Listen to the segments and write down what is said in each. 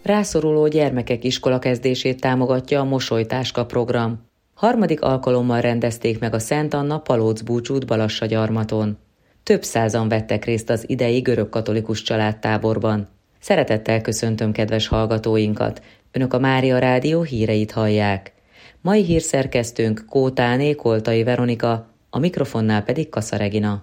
Rászoruló gyermekek iskolakezdését támogatja a Mosolytáska program. 3. alkalommal rendezték meg a Szent Anna Palóc búcsút Balassagyarmaton. Több százan vettek részt az idei görögkatolikus családtáborban. Szeretettel köszöntöm kedves hallgatóinkat! Önök a Mária Rádió híreit hallják. Mai hírszerkesztőnk Kótáné Koltai Veronika, a mikrofonnál pedig Kassa Regina.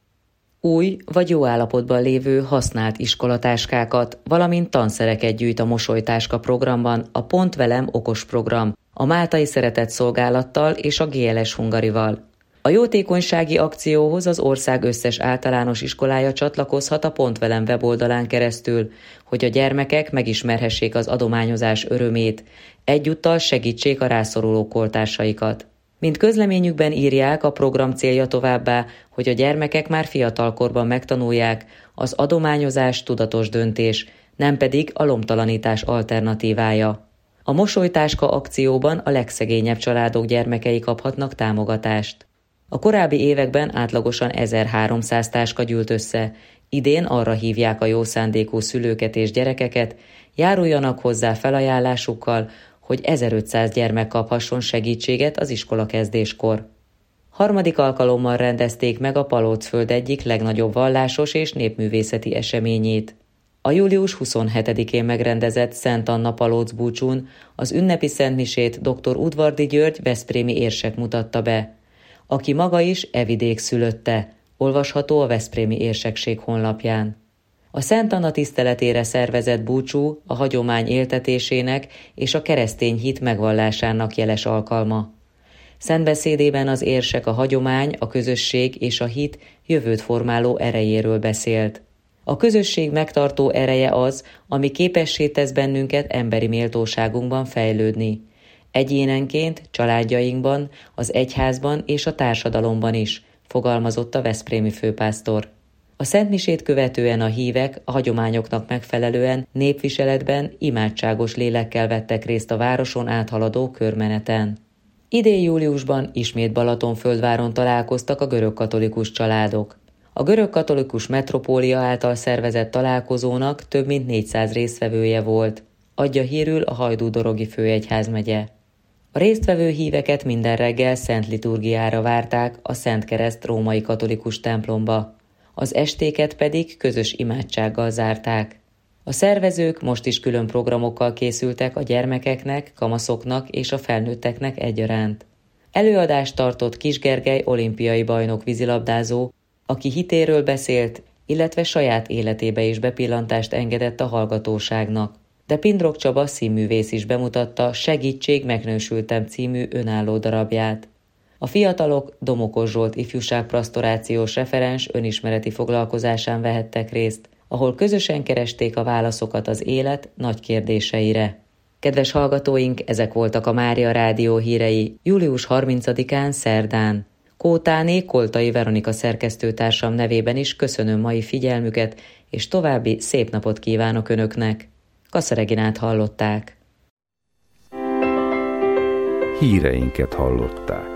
Új vagy jó állapotban lévő használt iskolatáskákat, valamint tanszereket gyűjt a Mosolytáska programban a Pont Velem okos program, a Máltai Szeretett Szolgálattal és a GLS Hungarival. A jótékonysági akcióhoz az ország összes általános iskolája csatlakozhat a Pont Velem weboldalán keresztül, hogy a gyermekek megismerhessék az adományozás örömét, egyúttal segítsék a rászoruló kortársaikat. Mint közleményükben írják, a program célja továbbá, hogy a gyermekek már fiatalkorban megtanulják, az adományozás tudatos döntés, nem pedig a lomtalanítás alternatívája. A Mosolytáska akcióban a legszegényebb családok gyermekei kaphatnak támogatást. A korábbi években átlagosan 1300 táska gyűlt össze, idén arra hívják a jó szándékú szülőket és gyerekeket, járuljanak hozzá felajánlásukkal, hogy 1500 gyermek kaphasson segítséget az iskolakezdéskor. 3. alkalommal rendezték meg a Palócföld egyik legnagyobb vallásos és népművészeti eseményét. A július 27-én megrendezett Szent Anna Palóc búcsún az ünnepi szentmisét dr. Udvardy György veszprémi érsek mutatta be, aki maga is e vidék szülötte, olvasható a Veszprémi Érsekség honlapján. A Szent Anna tiszteletére szervezett búcsú a hagyomány éltetésének és a keresztény hit megvallásának jeles alkalma. Szentbeszédében az érsek a hagyomány, a közösség és a hit jövőt formáló erejéről beszélt. A közösség megtartó ereje az, ami képessé tesz bennünket emberi méltóságunkban fejlődni. Egyénenként, családjainkban, az egyházban és a társadalomban is, fogalmazott a veszprémi főpásztor. A szentmisét követően a hívek a hagyományoknak megfelelően népviseletben imádságos lélekkel vettek részt a városon áthaladó körmeneten. Idén júliusban ismét Balatonföldváron találkoztak a görögkatolikus családok. A görögkatolikus metropólia által szervezett találkozónak több mint 400 résztvevője volt, adja hírül a Hajdú-dorogi főegyházmegye. A résztvevő híveket minden reggel szent liturgiára várták a Szent Kereszt római katolikus templomba, az estéket pedig közös imádsággal zárták. A szervezők most is külön programokkal készültek a gyermekeknek, kamaszoknak és a felnőtteknek egyaránt. Előadást tartott Kis Gergely olimpiai bajnok vízilabdázó, aki hitéről beszélt, illetve saját életébe is bepillantást engedett a hallgatóságnak. De Pindrok Csaba színművész is bemutatta Segítség, megnősültem című önálló darabját. A fiatalok Domokos Zsolt ifjúságpastorációs referens önismereti foglalkozásán vehettek részt, ahol közösen keresték a válaszokat az élet nagy kérdéseire. Kedves hallgatóink, ezek voltak a Mária Rádió hírei július 30-án szerdán. Kótáné Koltai Veronika szerkesztőtársam nevében is köszönöm mai figyelmüket, és további szép napot kívánok Önöknek. Kassa Reginát hallották. Híreinket hallották.